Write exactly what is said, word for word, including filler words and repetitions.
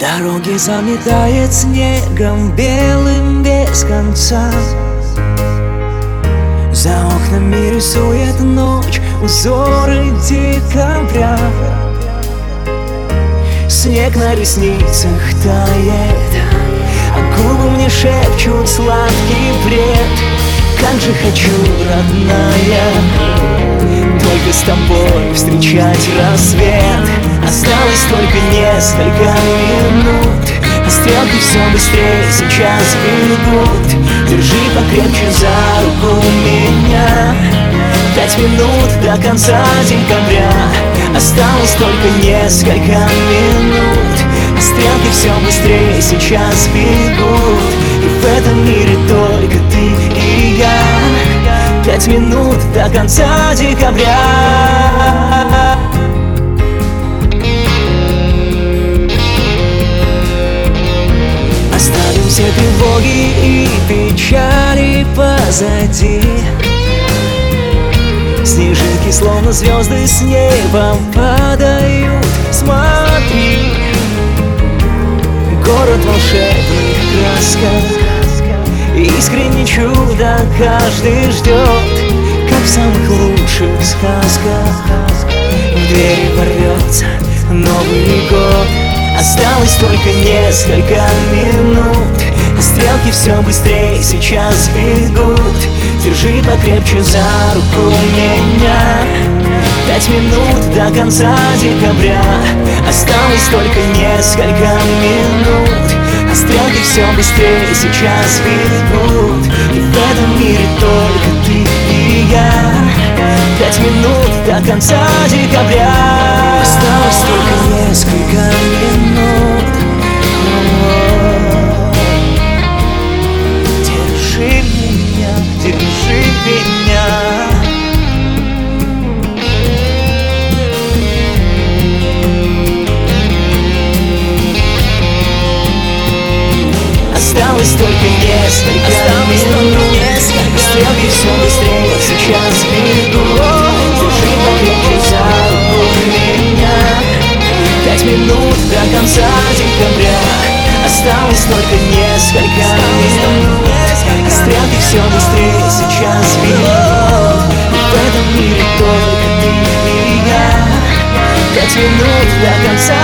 Дороги заметает снегом белым без конца. За окнами рисует ночь узоры декабря. Снег на ресницах тает, а губы мне шепчут сладкий бред. Как же хочу, родная, только с тобой встречать рассвет. Осталось только несколько минут, а стрелки все быстрее сейчас бегут. Держи покрепче за руку меня. Пять минут до конца декабря. Осталось только несколько минут, а стрелки все быстрее сейчас бегут. И в этом мире только ты и я. Пять минут до конца декабря. Оставим все тревоги и печали позади. Снежинки, словно звезды с неба, падают. Смотри, город в волшебных красках, искренне чудо каждый ждет, как в самых лучших сказках. В двери ворвется Новый год. Осталось только несколько минут, а стрелки все быстрее сейчас бегут. Держи покрепче за руку меня. Пять минут до конца декабря. Осталось только несколько минут, а стрелки все быстрее сейчас бегут. И в этом мире только ты и я. Пять минут до конца декабря. Осталось только несколько минут. Держи меня, держи меня. Осталось только несколько Осталось минут, несколько стрелки все быстрее сейчас бегут. Держи покрепче за руку меня. Пять минут до конца декабря. Осталось только несколько минут, а стрелки все быстрее сейчас бегут. В этом мире только ты и я. Пять минут до конца